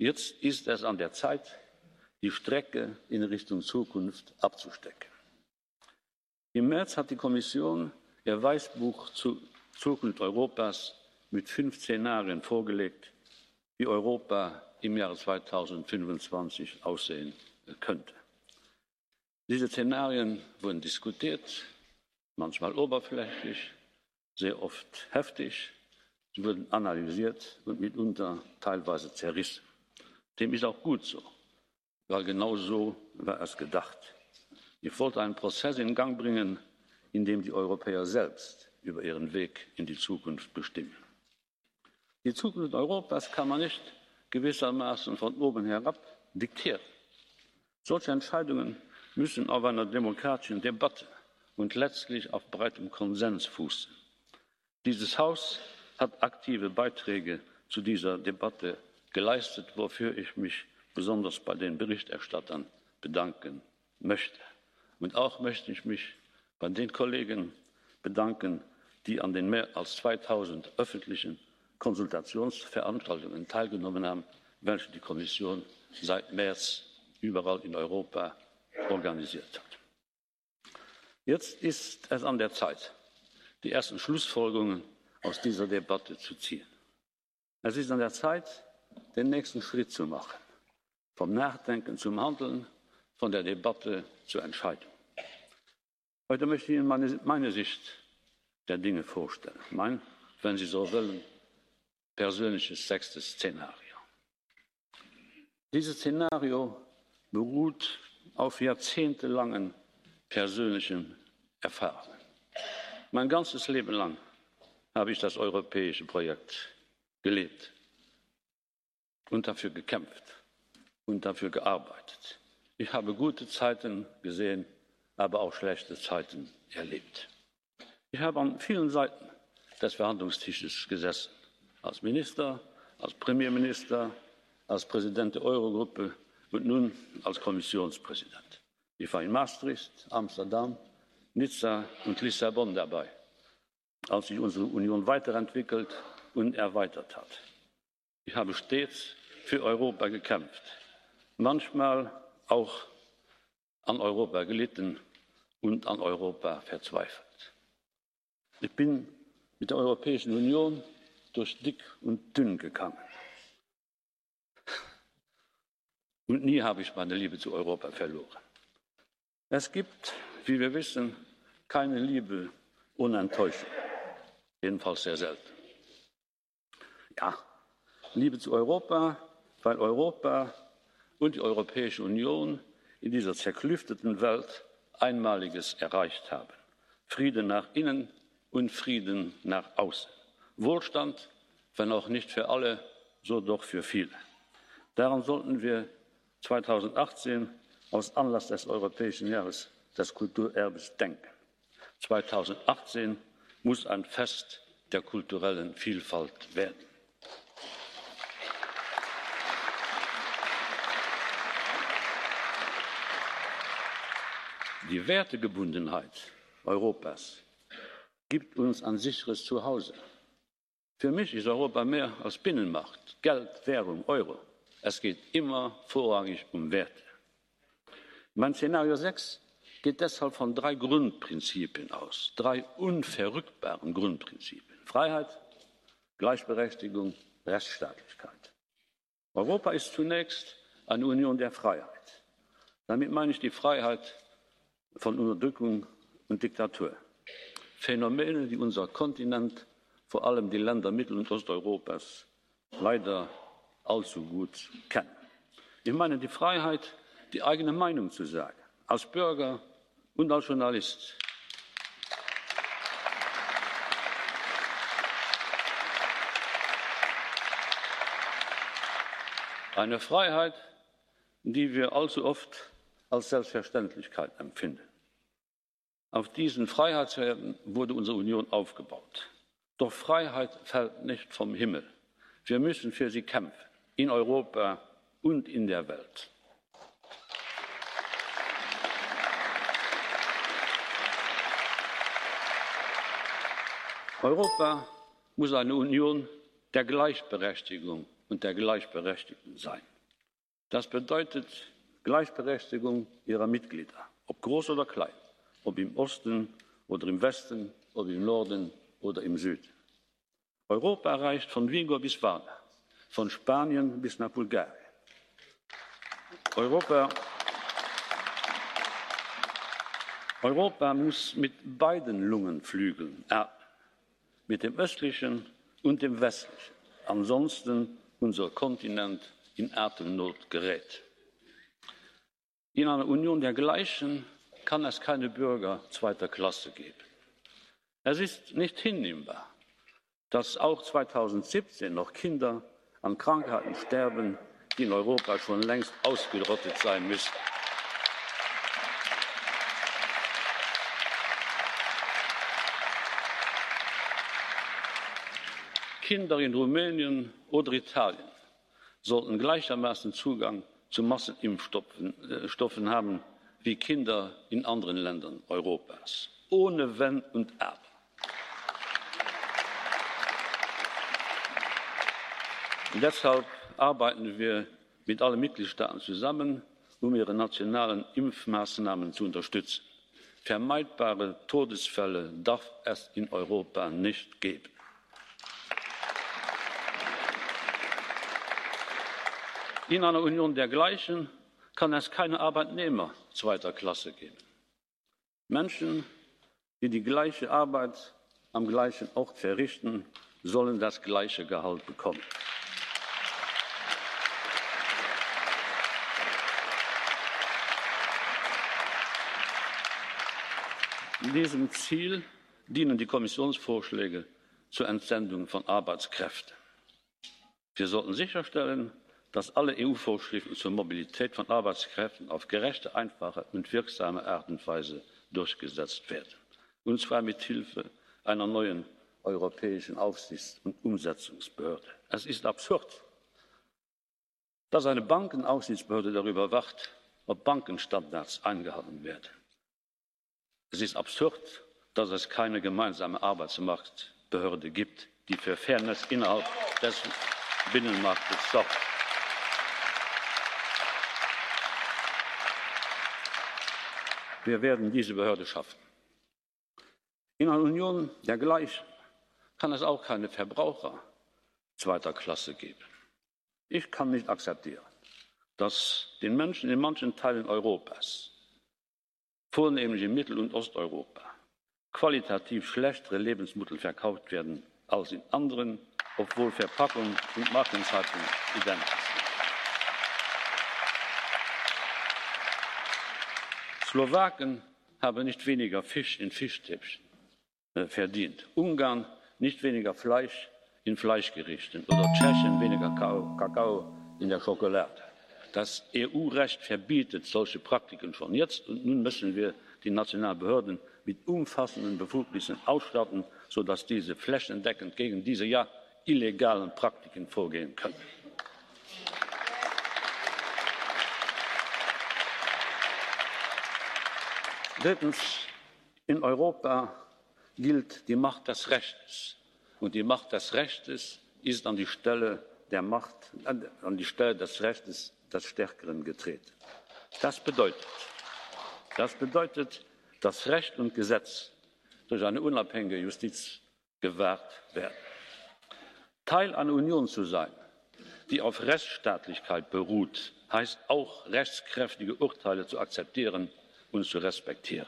Jetzt ist es an der Zeit, die Strecke in Richtung Zukunft abzustecken. Im März hat die Kommission ihr Weißbuch zur Zukunft Europas mit 5 Szenarien vorgelegt, wie Europa im Jahre 2025 aussehen könnte. Diese Szenarien wurden diskutiert, manchmal oberflächlich, sehr oft heftig. Sie wurden analysiert und mitunter teilweise zerrissen. Dem ist auch gut so, weil genau so war es gedacht. Ich wollte einen Prozess in Gang bringen, in dem die Europäer selbst über ihren Weg in die Zukunft bestimmen. Die Zukunft Europas kann man nicht gewissermaßen von oben herab diktieren. Solche Entscheidungen müssen auf einer demokratischen Debatte und letztlich auf breitem Konsens fußen. Dieses Haus hat aktive Beiträge zu dieser Debatte geleistet, wofür ich mich besonders bei den Berichterstattern bedanken möchte. Und auch möchte ich mich bei den Kollegen bedanken, die an den mehr als 2000 öffentlichen Konsultationsveranstaltungen teilgenommen haben, welche die Kommission seit März überall in Europa organisiert hat. Jetzt ist es an der Zeit, die ersten Schlussfolgerungen aus dieser Debatte zu ziehen. Es ist an der Zeit, den nächsten Schritt zu machen, vom Nachdenken zum Handeln, von der Debatte zur Entscheidung. Heute möchte ich Ihnen meine Sicht der Dinge vorstellen, mein, wenn Sie so wollen, persönliches 6. Szenario. Dieses Szenario beruht auf jahrzehntelangen persönlichen Erfahrungen. Mein ganzes Leben lang habe ich das europäische Projekt gelebt und dafür gekämpft und dafür gearbeitet. Ich habe gute Zeiten gesehen, aber auch schlechte Zeiten erlebt. Ich habe an vielen Seiten des Verhandlungstisches gesessen, als Minister, als Premierminister, als Präsident der Eurogruppe und nun als Kommissionspräsident. Ich war in Maastricht, Amsterdam, Nizza und Lissabon dabei, als sich unsere Union weiterentwickelt und erweitert hat. Ich habe stets für Europa gekämpft, manchmal auch an Europa gelitten und an Europa verzweifelt. Ich bin mit der Europäischen Union durch dick und dünn gegangen. Und nie habe ich meine Liebe zu Europa verloren. Es gibt, wie wir wissen, keine Liebe ohne Enttäuschung. Jedenfalls sehr selten. Ja, Liebe zu Europa, weil Europa und die Europäische Union in dieser zerklüfteten Welt Einmaliges erreicht haben. Frieden nach innen und Frieden nach außen. Wohlstand, wenn auch nicht für alle, so doch für viele. Daran sollten wir 2018 aus Anlass des Europäischen Jahres des Kulturerbes denken. 2018 muss ein Fest der kulturellen Vielfalt werden. Die Wertegebundenheit Europas gibt uns ein sicheres Zuhause. Für mich ist Europa mehr als Binnenmarkt, Geld, Währung, Euro. Es geht immer vorrangig um Werte. Mein Szenario 6 geht deshalb von 3 Grundprinzipien aus, 3 unverrückbaren Grundprinzipien. Freiheit, Gleichberechtigung, Rechtsstaatlichkeit. Europa ist zunächst eine Union der Freiheit. Damit meine ich die Freiheit von Unterdrückung und Diktatur. Phänomene, die unser Kontinent, vor allem die Länder Mittel- und Osteuropas, leider allzu gut kennen. Ich meine die Freiheit, die eigene Meinung zu sagen, als Bürger und als Journalist. Eine Freiheit, die wir allzu oft als Selbstverständlichkeit empfinden. Auf diesen Freiheitswerten wurde unsere Union aufgebaut. Doch Freiheit fällt nicht vom Himmel. Wir müssen für sie kämpfen, in Europa und in der Welt. Europa muss eine Union der Gleichberechtigung und der Gleichberechtigten sein. Das bedeutet Gleichberechtigung ihrer Mitglieder, ob groß oder klein, ob im Osten oder im Westen, ob im Norden oder im Süden. Europa reicht von Vigo bis Varna, von Spanien bis nach Bulgarien. Europa muss mit beiden Lungenflügeln atmen, mit dem östlichen und dem westlichen. Ansonsten unser Kontinent in Atemnot gerät. In einer Union der Gleichen kann es keine Bürger zweiter Klasse geben. Es ist nicht hinnehmbar, dass auch 2017 noch Kinder an Krankheiten sterben, die in Europa schon längst ausgerottet sein müssten. Kinder in Rumänien oder Italien sollten gleichermaßen Zugang zu Massenimpfstoffen haben wie Kinder in anderen Ländern Europas, ohne Wenn und Aber. Und deshalb arbeiten wir mit allen Mitgliedstaaten zusammen, um ihre nationalen Impfmaßnahmen zu unterstützen. Vermeidbare Todesfälle darf es in Europa nicht geben. In einer Union der Gleichen kann es keine Arbeitnehmer zweiter Klasse geben. Menschen, die die gleiche Arbeit am gleichen Ort verrichten, sollen das gleiche Gehalt bekommen. Diesem Ziel dienen die Kommissionsvorschläge zur Entsendung von Arbeitskräften. Wir sollten sicherstellen, dass alle EU-Vorschriften zur Mobilität von Arbeitskräften auf gerechte, einfache und wirksame Art und Weise durchgesetzt werden, und zwar mit Hilfe einer neuen europäischen Aufsichts- und Umsetzungsbehörde. Es ist absurd, dass eine Bankenaufsichtsbehörde darüber wacht, ob Bankenstandards eingehalten werden. Es ist absurd, dass es keine gemeinsame Arbeitsmarktbehörde gibt, die für Fairness innerhalb des Binnenmarktes sorgt. Wir werden diese Behörde schaffen. In einer Union der Gleichen kann es auch keine Verbraucher zweiter Klasse geben. Ich kann nicht akzeptieren, dass den Menschen in manchen Teilen Europas, vornehmlich in Mittel- und Osteuropa, qualitativ schlechtere Lebensmittel verkauft werden als in anderen, obwohl Verpackung und Markenzeichen identisch sind. Slowaken haben nicht weniger Fisch in Fischstäbchen verdient, Ungarn nicht weniger Fleisch in Fleischgerichten oder Tschechien weniger Kakao in der Schokolade. Das EU-Recht verbietet solche Praktiken schon jetzt, und nun müssen wir die nationalen Behörden mit umfassenden Befugnissen ausstatten, sodass diese flächendeckend gegen diese illegalen Praktiken vorgehen können. Drittens, in Europa gilt die Macht des Rechts, und die Macht des Rechts ist an die Stelle des Rechts des Stärkeren getreten. Das bedeutet, dass Recht und Gesetz durch eine unabhängige Justiz gewahrt werden. Teil einer Union zu sein, die auf Rechtsstaatlichkeit beruht, heißt auch, rechtskräftige Urteile zu akzeptieren und zu respektieren.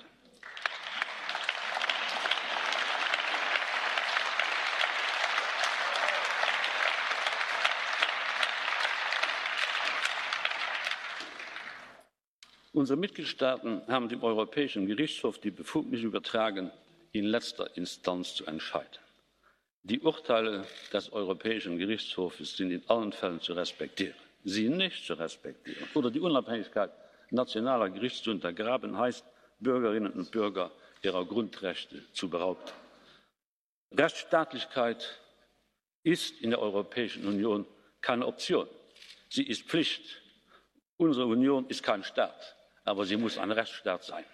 Unsere Mitgliedstaaten haben dem Europäischen Gerichtshof die Befugnis übertragen, in letzter Instanz zu entscheiden. Die Urteile des Europäischen Gerichtshofes sind in allen Fällen zu respektieren. Sie nicht zu respektieren oder die Unabhängigkeit nationaler Gerichte zu untergraben, heißt, Bürgerinnen und Bürger ihrer Grundrechte zu berauben. Rechtsstaatlichkeit ist in der Europäischen Union keine Option. Sie ist Pflicht. Unsere Union ist kein Staat, aber sie muss ein Rechtsstaat sein.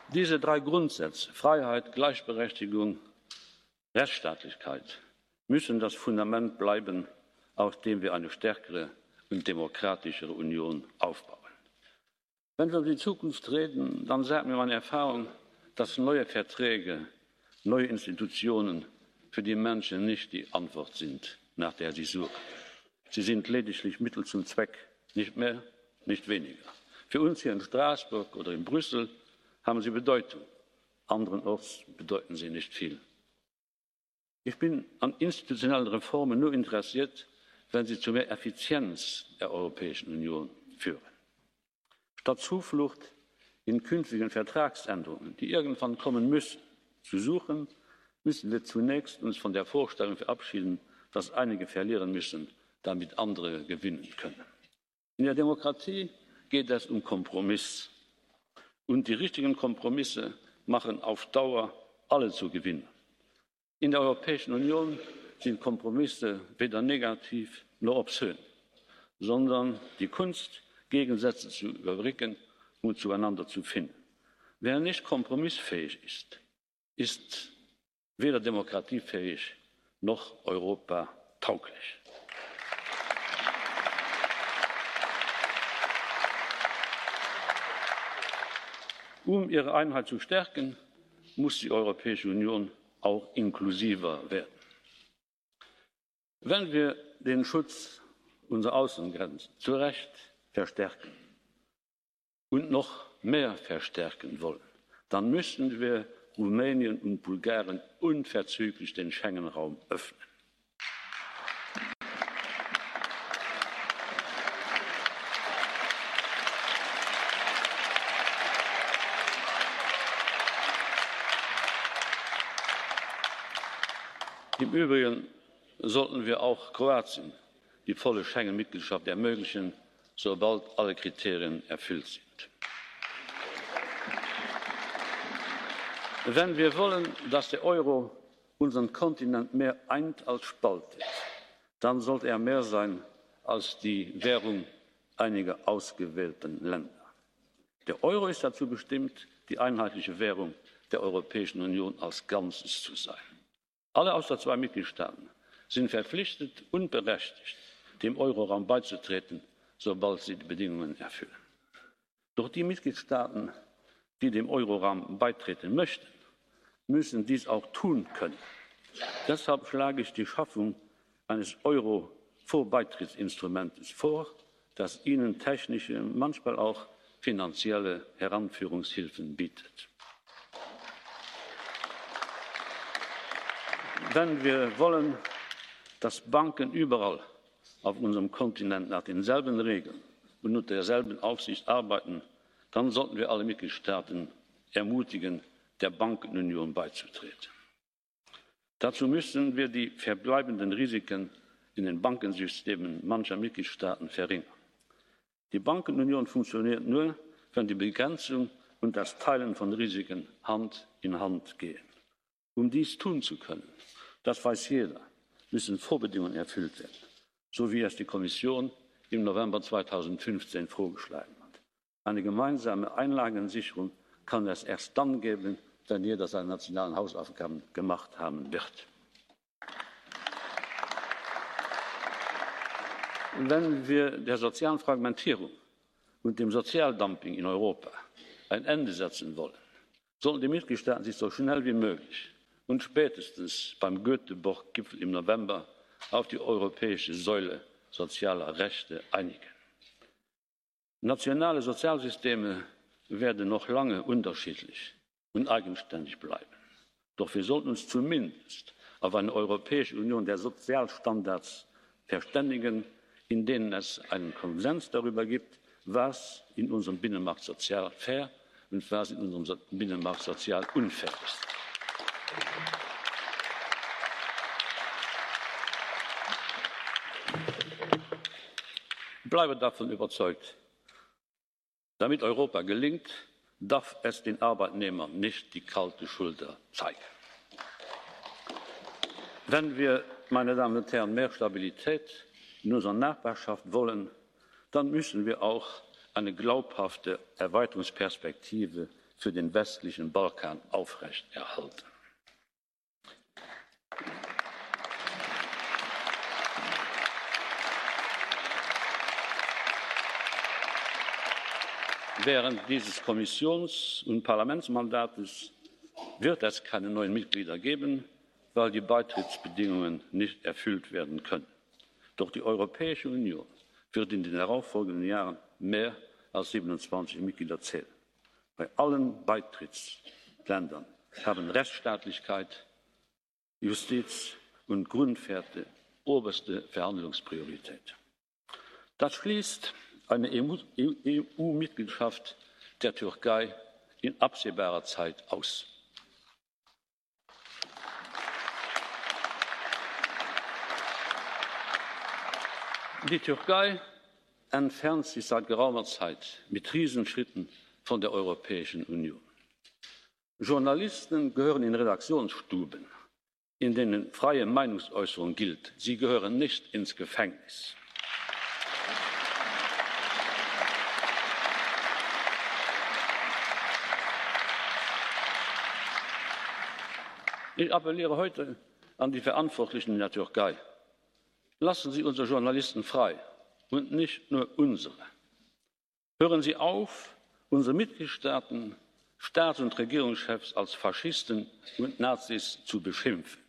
Diese drei Grundsätze Freiheit, Gleichberechtigung, Rechtsstaatlichkeit müssen das Fundament bleiben, auf dem wir eine stärkere und demokratischere Union aufbauen. Wenn wir über die Zukunft reden, dann sagt mir meine Erfahrung, dass neue Verträge, neue Institutionen für die Menschen nicht die Antwort sind, nach der sie suchen. Sie sind lediglich Mittel zum Zweck, nicht mehr, nicht weniger. Für uns hier in Straßburg oder in Brüssel haben sie Bedeutung, anderenorts bedeuten sie nicht viel. Ich bin an institutionellen Reformen nur interessiert, wenn sie zu mehr Effizienz der Europäischen Union führen. Statt Zuflucht in künftigen Vertragsänderungen, die irgendwann kommen müssen, zu suchen, müssen wir zunächst uns von der Vorstellung verabschieden, dass einige verlieren müssen, damit andere gewinnen können. In der Demokratie geht es um Kompromiss. Und die richtigen Kompromisse machen auf Dauer alle zu Gewinnern. In der Europäischen Union sind Kompromisse weder negativ noch obszön, sondern die Kunst, Gegensätze zu überbrücken und zueinander zu finden. Wer nicht kompromissfähig ist, ist weder demokratiefähig noch europatauglich. Um ihre Einheit zu stärken, muss die Europäische Union auch inklusiver werden. Wenn wir den Schutz unserer Außengrenzen zu Recht verstärken und noch mehr verstärken wollen, dann müssen wir Rumänien und Bulgarien unverzüglich den Schengen-Raum öffnen. Im Übrigen sollten wir auch Kroatien die volle Schengen-Mitgliedschaft ermöglichen, sobald alle Kriterien erfüllt sind. Wenn wir wollen, dass der Euro unseren Kontinent mehr eint als spaltet, dann sollte er mehr sein als die Währung einiger ausgewählten Länder. Der Euro ist dazu bestimmt, die einheitliche Währung der Europäischen Union als Ganzes zu sein. Alle außer 2 Mitgliedstaaten sind verpflichtet und berechtigt, dem Euroraum beizutreten, sobald sie die Bedingungen erfüllen. Doch die Mitgliedstaaten, die dem Euroraum beitreten möchten, müssen dies auch tun können. Deshalb schlage ich die Schaffung eines Euro-Vorbeitrittsinstruments vor, das ihnen technische, manchmal auch finanzielle Heranführungshilfen bietet. Wenn wir wollen, dass Banken überall auf unserem Kontinent nach denselben Regeln und unter derselben Aufsicht arbeiten, dann sollten wir alle Mitgliedstaaten ermutigen, der Bankenunion beizutreten. Dazu müssen wir die verbleibenden Risiken in den Bankensystemen mancher Mitgliedstaaten verringern. Die Bankenunion funktioniert nur, wenn die Begrenzung und das Teilen von Risiken Hand in Hand gehen. Um dies tun zu können, das weiß jeder, müssen Vorbedingungen erfüllt werden, so wie es die Kommission im November 2015 vorgeschlagen hat. Eine gemeinsame Einlagensicherung kann es erst dann geben, wenn jeder seine nationalen Hausaufgaben gemacht haben wird. Wenn wir der sozialen Fragmentierung und dem Sozialdumping in Europa ein Ende setzen wollen, sollten die Mitgliedstaaten sich so schnell wie möglich und spätestens beim Göteborg-Gipfel im November auf die europäische Säule sozialer Rechte einigen. Nationale Sozialsysteme werden noch lange unterschiedlich und eigenständig bleiben. Doch wir sollten uns zumindest auf eine Europäische Union der Sozialstandards verständigen, in denen es einen Konsens darüber gibt, was in unserem Binnenmarkt sozial fair und was in unserem Binnenmarkt sozial unfair ist. Ich bleibe davon überzeugt, damit Europa gelingt, darf es den Arbeitnehmern nicht die kalte Schulter zeigen. Wenn wir, meine Damen und Herren, mehr Stabilität in unserer Nachbarschaft wollen, dann müssen wir auch eine glaubhafte Erweiterungsperspektive für den westlichen Balkan aufrechterhalten. Während dieses Kommissions- und Parlamentsmandates wird es keine neuen Mitglieder geben, weil die Beitrittsbedingungen nicht erfüllt werden können. Doch die Europäische Union wird in den darauffolgenden Jahren mehr als 27 Mitglieder zählen. Bei allen Beitrittsländern haben Rechtsstaatlichkeit, Justiz und Grundwerte oberste Verhandlungspriorität. Das schließt eine EU-Mitgliedschaft der Türkei in absehbarer Zeit aus. Die Türkei entfernt sich seit geraumer Zeit mit Riesenschritten von der Europäischen Union. Journalisten gehören in Redaktionsstuben, in denen freie Meinungsäußerung gilt. Sie gehören nicht ins Gefängnis. Ich appelliere heute an die Verantwortlichen in der Türkei. Lassen Sie unsere Journalisten frei und nicht nur unsere. Hören Sie auf, unsere Mitgliedstaaten, Staats- und Regierungschefs als Faschisten und Nazis zu beschimpfen.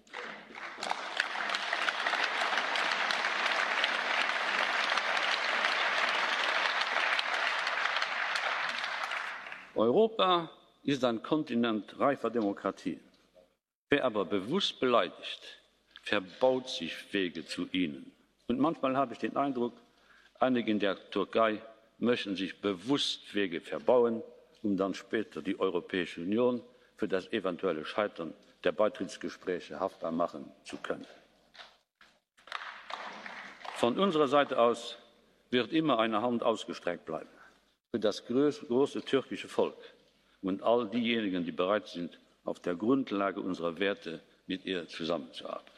Europa ist ein Kontinent reifer Demokratien. Wer aber bewusst beleidigt, verbaut sich Wege zu ihnen. Und manchmal habe ich den Eindruck, einige in der Türkei möchten sich bewusst Wege verbauen, um dann später die Europäische Union für das eventuelle Scheitern der Beitrittsgespräche haftbar machen zu können. Von unserer Seite aus wird immer eine Hand ausgestreckt bleiben für das große türkische Volk und all diejenigen, die bereit sind, auf der Grundlage unserer Werte mit ihr zusammenzuarbeiten.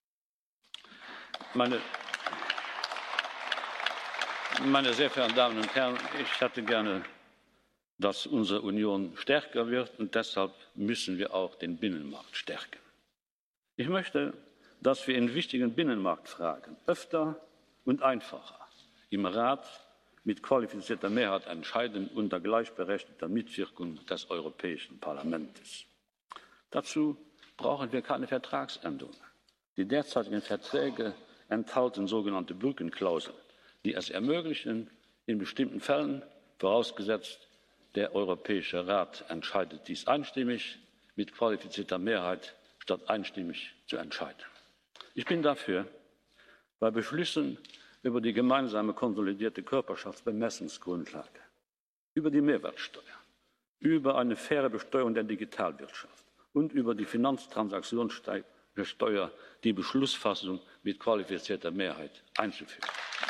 Meine sehr verehrten Damen und Herren, ich hätte gerne, dass unsere Union stärker wird, und deshalb müssen wir auch den Binnenmarkt stärken. Ich möchte, dass wir in wichtigen Binnenmarktfragen öfter und einfacher im Rat mit qualifizierter Mehrheit entscheiden unter gleichberechtigter Mitwirkung des Europäischen Parlaments. Dazu brauchen wir keine Vertragsänderung. Die derzeitigen Verträge enthalten sogenannte Brückenklauseln, die es ermöglichen, in bestimmten Fällen, vorausgesetzt, der Europäische Rat entscheidet dies einstimmig mit qualifizierter Mehrheit statt einstimmig zu entscheiden. Ich bin dafür, bei Beschlüssen über die gemeinsame konsolidierte Körperschaftsbemessungsgrundlage, über die Mehrwertsteuer, über eine faire Besteuerung der Digitalwirtschaft und über die Finanztransaktionssteuer die Beschlussfassung mit qualifizierter Mehrheit einzuführen.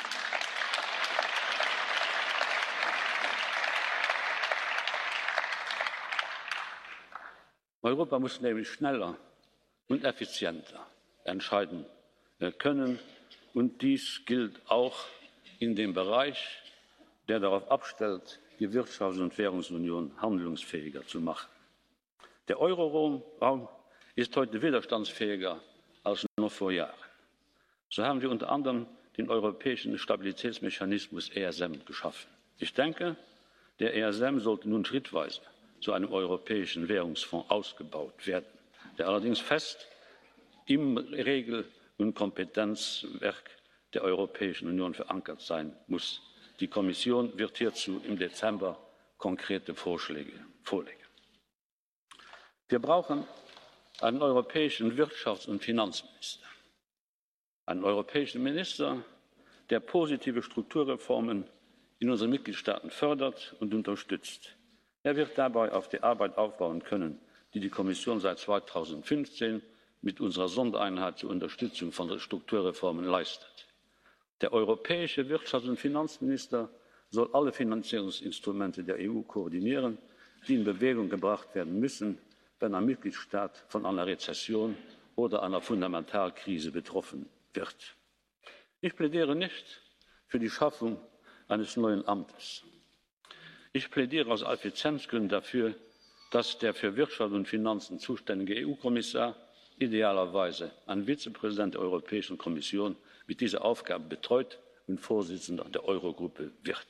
Europa muss nämlich schneller und effizienter entscheiden können, und dies gilt auch in dem Bereich, der darauf abstellt, die Wirtschafts- und Währungsunion handlungsfähiger zu machen. Der Euroraum ist heute widerstandsfähiger als noch vor Jahren. So haben wir unter anderem den Europäischen Stabilitätsmechanismus ESM geschaffen. Ich denke, der ESM sollte nun schrittweise zu einem europäischen Währungsfonds ausgebaut werden, der allerdings fest im Regel- und Kompetenzwerk der Europäischen Union verankert sein muss. Die Kommission wird hierzu im Dezember konkrete Vorschläge vorlegen. Wir brauchen einen europäischen Wirtschafts- und Finanzminister, einen europäischen Minister, der positive Strukturreformen in unseren Mitgliedstaaten fördert und unterstützt. Er wird dabei auf die Arbeit aufbauen können, die die Kommission seit 2015 mit unserer Sondereinheit zur Unterstützung von Strukturreformen leistet. Der europäische Wirtschafts- und Finanzminister soll alle Finanzierungsinstrumente der EU koordinieren, die in Bewegung gebracht werden müssen, wenn ein Mitgliedstaat von einer Rezession oder einer Fundamentalkrise betroffen wird. Ich plädiere nicht für die Schaffung eines neuen Amtes. Ich plädiere aus Effizienzgründen dafür, dass der für Wirtschaft und Finanzen zuständige EU-Kommissar, idealerweise ein Vizepräsident der Europäischen Kommission, mit dieser Aufgabe betreut und Vorsitzender der Eurogruppe wird.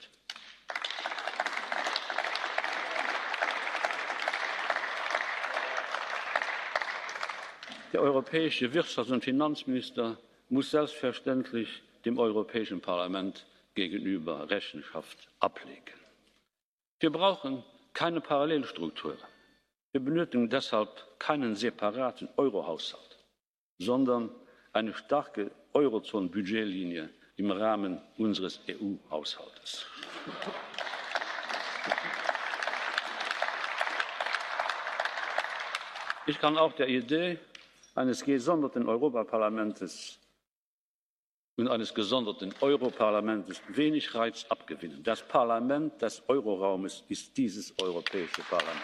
Der europäische Wirtschafts- und Finanzminister muss selbstverständlich dem Europäischen Parlament gegenüber Rechenschaft ablegen. Wir brauchen keine Parallelstruktur. Wir benötigen deshalb keinen separaten Eurohaushalt, sondern eine starke Eurozone-Budgetlinie im Rahmen unseres EU-Haushaltes. Ich kann auch der Idee eines gesonderten Europaparlaments und eines gesonderten Europarlaments wenig Reiz abgewinnen. Das Parlament des Euroraumes ist dieses Europäische Parlament.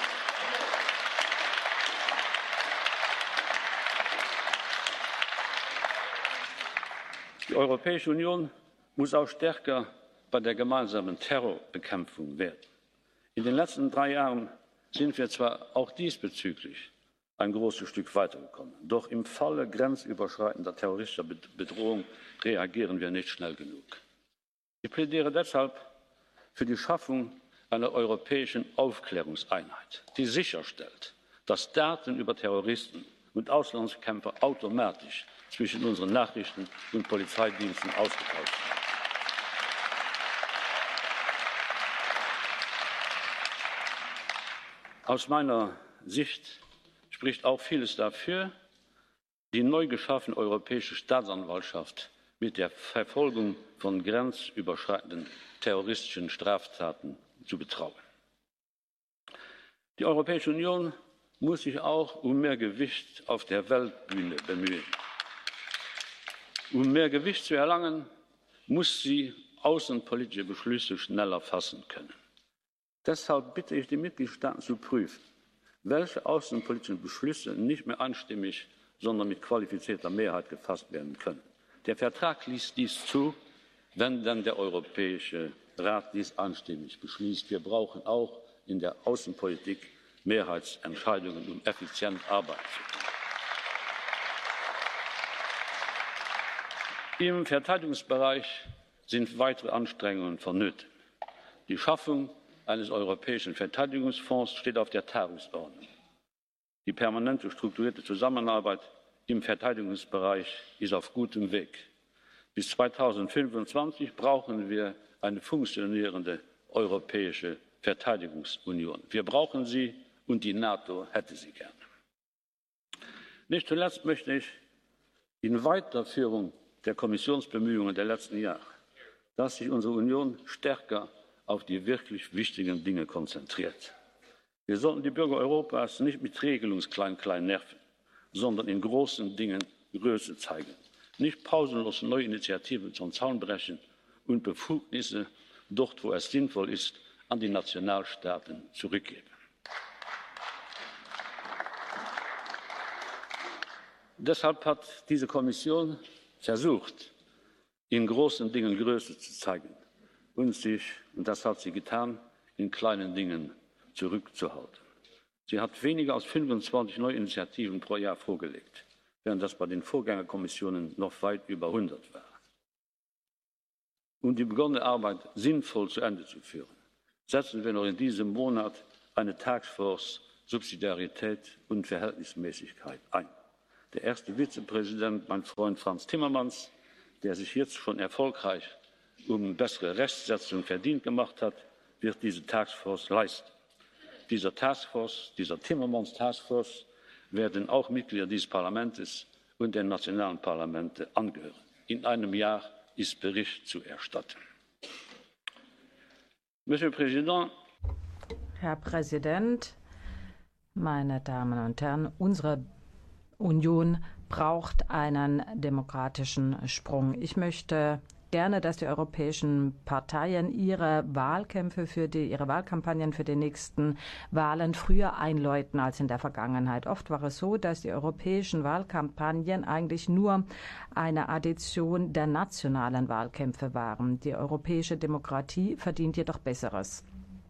Die Europäische Union muss auch stärker bei der gemeinsamen Terrorbekämpfung werden. In den letzten 3 Jahren sind wir zwar auch diesbezüglich ein großes Stück weitergekommen, doch im Falle grenzüberschreitender terroristischer Bedrohung reagieren wir nicht schnell genug. Ich plädiere deshalb für die Schaffung einer europäischen Aufklärungseinheit, die sicherstellt, dass Daten über Terroristen und Auslandskämpfer automatisch zwischen unseren Nachrichten- und Polizeidiensten ausgetauscht werden. Aus meiner Sicht spricht auch vieles dafür, die neu geschaffene Europäische Staatsanwaltschaft mit der Verfolgung von grenzüberschreitenden terroristischen Straftaten zu betrauen. Die Europäische Union muss sich auch um mehr Gewicht auf der Weltbühne bemühen. Um mehr Gewicht zu erlangen, muss sie außenpolitische Beschlüsse schneller fassen können. Deshalb bitte ich die Mitgliedstaaten zu prüfen, welche außenpolitischen Beschlüsse nicht mehr einstimmig, sondern mit qualifizierter Mehrheit gefasst werden können. Der Vertrag ließ dies zu, wenn dann der Europäische Rat dies einstimmig beschließt. Wir brauchen auch in der Außenpolitik Mehrheitsentscheidungen, um effizient arbeiten zu können. Im Verteidigungsbereich sind weitere Anstrengungen vonnöten. Die Schaffung eines europäischen Verteidigungsfonds steht auf der Tagesordnung. Die permanente strukturierte Zusammenarbeit im Verteidigungsbereich ist auf gutem Weg. Bis 2025 brauchen wir eine funktionierende europäische Verteidigungsunion. Wir brauchen sie und die NATO hätte sie gern. Nicht zuletzt möchte ich in Weiterführung der Kommissionsbemühungen der letzten Jahre, dass sich unsere Union stärker auf die wirklich wichtigen Dinge konzentriert. Wir sollten die Bürger Europas nicht mit Regelungsklein-Klein nerven, sondern in großen Dingen Größe zeigen. Nicht pausenlos neue Initiativen zum Zaun brechen und Befugnisse dort, wo es sinnvoll ist, an die Nationalstaaten zurückgeben. Deshalb hat diese Kommission versucht, in großen Dingen Größe zu zeigen und sich, und das hat sie getan, in kleinen Dingen zurückzuhalten. Sie hat weniger als 25 neue Initiativen pro Jahr vorgelegt, während das bei den Vorgängerkommissionen noch weit über 100 war. Um die begonnene Arbeit sinnvoll zu Ende zu führen, setzen wir noch in diesem Monat eine Taskforce Subsidiarität und Verhältnismäßigkeit ein. Der erste Vizepräsident, mein Freund Frans Timmermans, der sich jetzt schon erfolgreich um bessere Rechtsetzung verdient gemacht hat, wird diese Taskforce leisten. Dieser Timmermans Taskforce werden auch Mitglieder dieses Parlaments und der nationalen Parlamente angehören. In einem Jahr ist Bericht zu erstatten. Monsieur le Président, Herr Präsident, meine Damen und Herren, unsere Union braucht einen demokratischen Sprung. Ich möchte gerne, dass die europäischen Parteien ihre Wahlkampagnen für die nächsten Wahlen früher einläuten als in der Vergangenheit. Oft war es so, dass die europäischen Wahlkampagnen eigentlich nur eine Addition der nationalen Wahlkämpfe waren. Die europäische Demokratie verdient jedoch Besseres.